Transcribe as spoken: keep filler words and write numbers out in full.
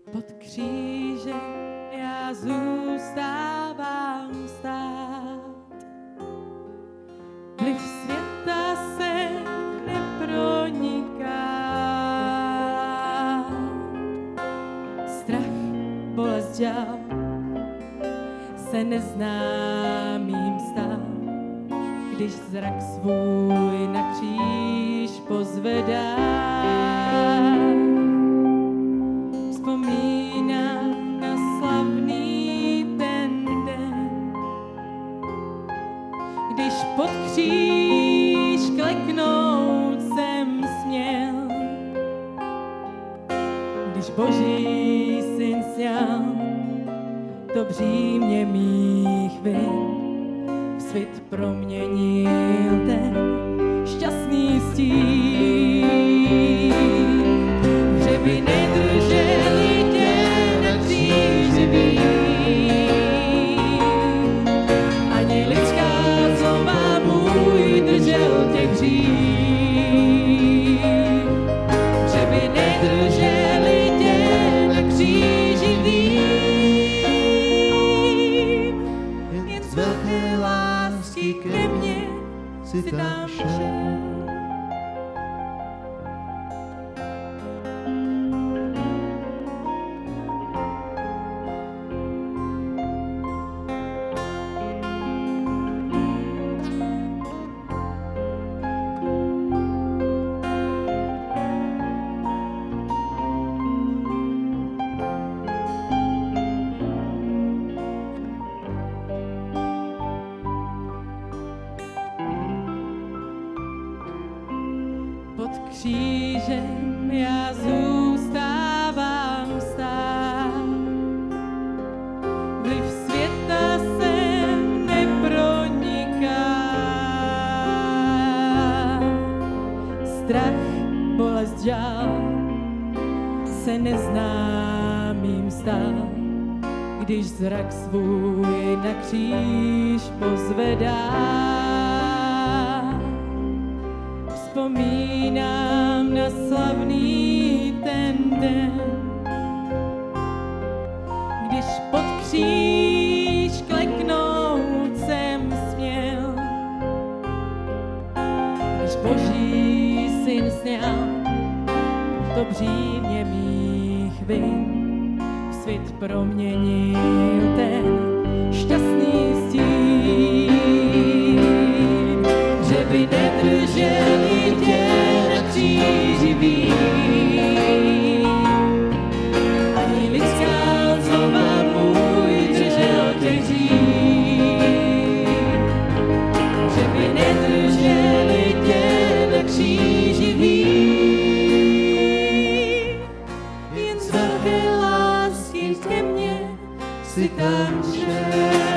Pod křížem já zůstávám stát. Vliv světa se neproniká. Strach, bolest, žal se neznámým stál. Když zrak svůj na kříž pozvedá, vzpomínám na slavný ten den, když pod kříž kleknout jsem směl, když Boží syn sňal to břímě mých vin. Svět proměnil ten šťastný stín. Hřeby nedrželi tě na kříži vím, ani lidská slova můj držel tě hřích. Hřeby nedrželi tě na kříži vím, jen z velké lásky ke mně si tam šel. Pod křížem já zůstávám stát. Vliv světa se neproniká. Strach, bolest, žal se neznámým stal. Když zrak svůj na kříž pozvedá, vzpomínám na slavný ten den, když pod kříž kleknout jsem směl, když Boží syn sňal to břímě mých vin. Svět proměnil ten šťastný stín. Hřeby nedrželi tě na kříži vím, ani lidská slova můj držel tě hřích. Hřeby nedrželi tě na kříži vím, jen z velké lásky ke mně si tam šel.